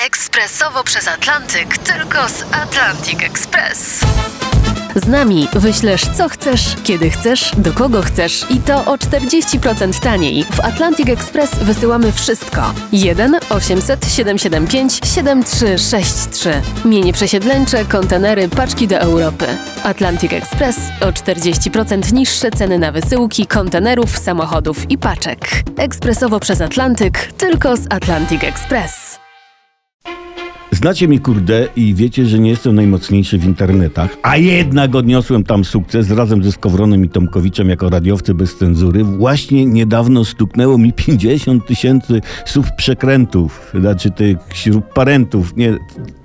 Ekspresowo przez Atlantyk, tylko z Atlantic Express. Z nami wyślesz co chcesz, kiedy chcesz, do kogo chcesz i to o 40% taniej. W Atlantic Express wysyłamy wszystko. 1 800 775 7363. Mienie przesiedleńcze, kontenery, paczki do Europy. Atlantic Express o 40% niższe ceny na wysyłki, kontenerów, samochodów i paczek. Ekspresowo przez Atlantyk, tylko z Atlantic Express. Znacie mnie, kurde, i wiecie, że nie jestem najmocniejszy w internetach, a jednak odniosłem tam sukces razem ze Skowronem i Tomkowiczem jako radiowcy bez cenzury. Właśnie niedawno stuknęło mi 50 000 subprzekrętów, znaczy tych śródparentów, nie...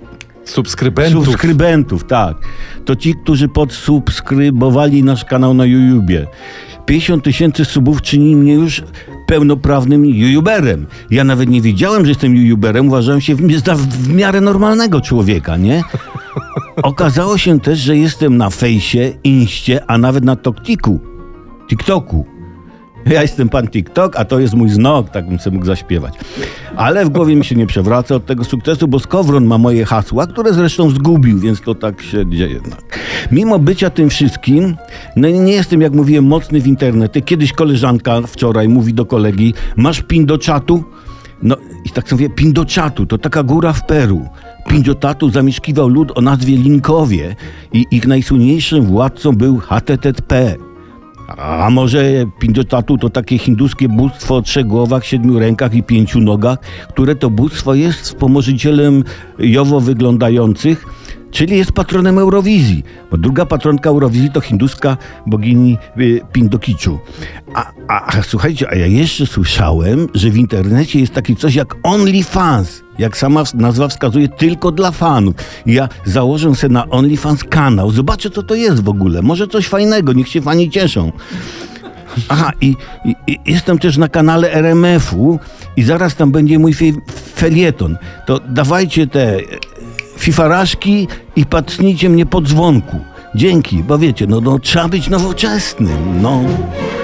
Subskrybentów, tak. To ci, którzy podsubskrybowali nasz kanał na YouTubie. 50 000 subów czyni mnie już pełnoprawnym YouTuberem. Ja nawet nie wiedziałem, że jestem YouTuberem. Uważałem się za w miarę normalnego człowieka, nie? Okazało się też, że jestem na Fejsie, Inście, a nawet na TikToku. Ja jestem pan TikTok, a to jest mój znok, tak bym sobie mógł zaśpiewać. Ale w głowie mi się nie przewraca od tego sukcesu, bo Skowron ma moje hasła, które zresztą zgubił, więc to tak się dzieje. Mimo bycia tym wszystkim, no nie jestem, jak mówiłem, mocny w internety. Kiedyś koleżanka wczoraj mówi do kolegi: masz PIN do czatu? No i tak sobie mówię, PIN do czatu, to taka góra w Peru. PIN do czatu zamieszkiwał lud o nazwie Linkowie i ich najsłynniejszym władcą był HTTP. A może Pindotatu to takie hinduskie bóstwo o 3 głowach, 7 rękach i 5 nogach, które to bóstwo jest wspomożycielem jowo wyglądających, czyli jest patronem Eurowizji. Bo druga patronka Eurowizji to hinduska bogini Pindokiczu. A słuchajcie, a ja jeszcze słyszałem, że w internecie jest takie coś jak OnlyFans. Jak sama nazwa wskazuje, tylko dla fanów. Ja założę sobie na OnlyFans kanał. Zobaczę, co to jest w ogóle. Może coś fajnego, niech się fani cieszą. Aha, i jestem też na kanale RMF-u i zaraz tam będzie mój felieton. To dawajcie te fifaraszki i patrznijcie mnie po dzwonku. Dzięki, bo wiecie, no trzeba być nowoczesnym, no.